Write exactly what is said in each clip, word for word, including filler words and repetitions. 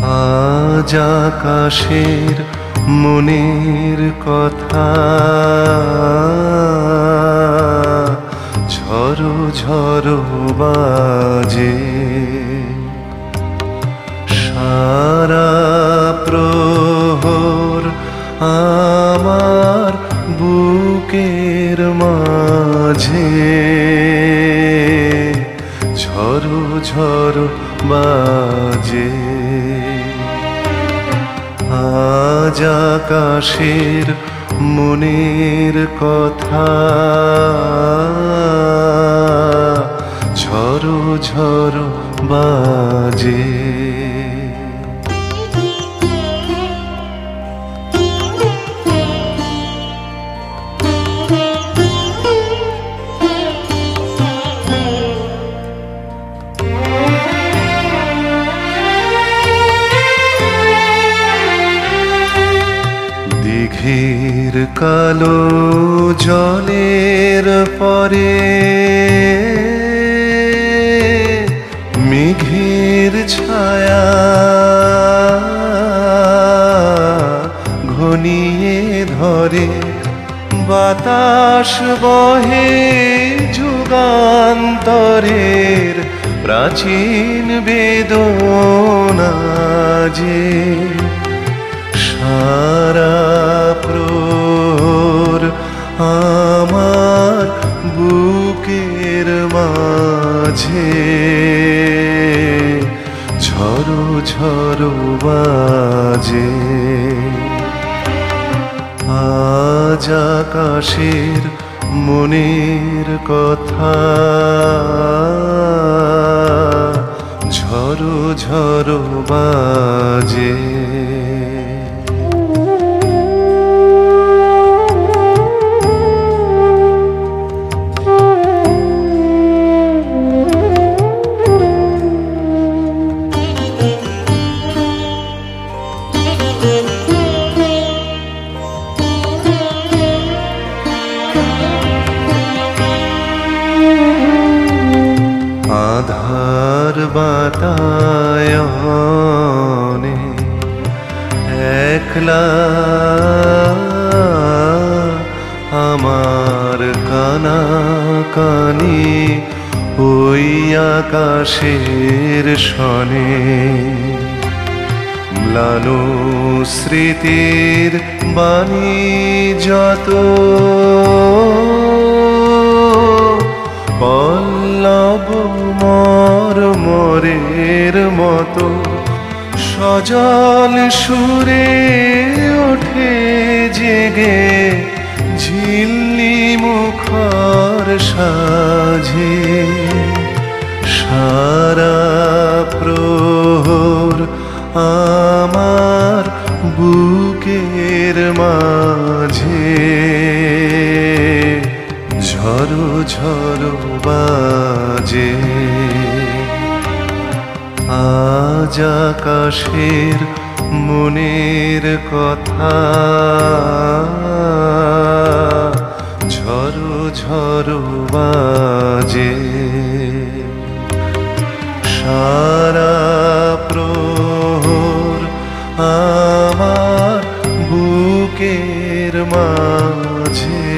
আজ আকাশের মনের কথা ঝড়ো ঝড়ো বাজে, সারা প্রহর আমার বুকের মাঝে ঝড়ো ঝড়ো বাজে। আজ আকাশের মনের কথা ঝড়ো ঝড়ো বাজে। দিঘির কালো জলের পরে মেঘের ছায়া ঘনিয়ে ধরে, বাতাস বহে যুগান্তরের প্রাচীন বেদনা যে সারা প্রহর আমার বুকের মাঝে ঝড়ো ঝড়ো বাজে। আজ আকাশের মনের কথা ঝড়ো ঝড়ো বাজে। আধার বাতায়নে একলা আমার কানা কানি ওই আকাশের সনে, ম্লান স্মৃতির বাণী যত পল্লব মরমরের মতো সজল সুরে ওঠে জেগে ঝিল্লি মুখর সাজে। সারা প্রহর আমার বুকের মাঝে ঝড়ো ঝড়ো বাজে। আজ আকাশের মনের কথা ঝড়ো ঝড়ো বাজে। সারা প্রহর আমার বুকের মাঝে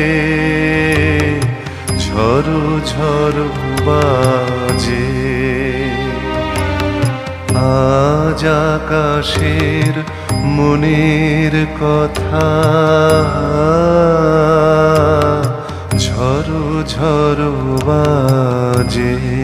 ঝড়ো ঝড়ো বাজে। আজ আকাশের মনের কথা ঝড়ো ঝড়ো বাজে।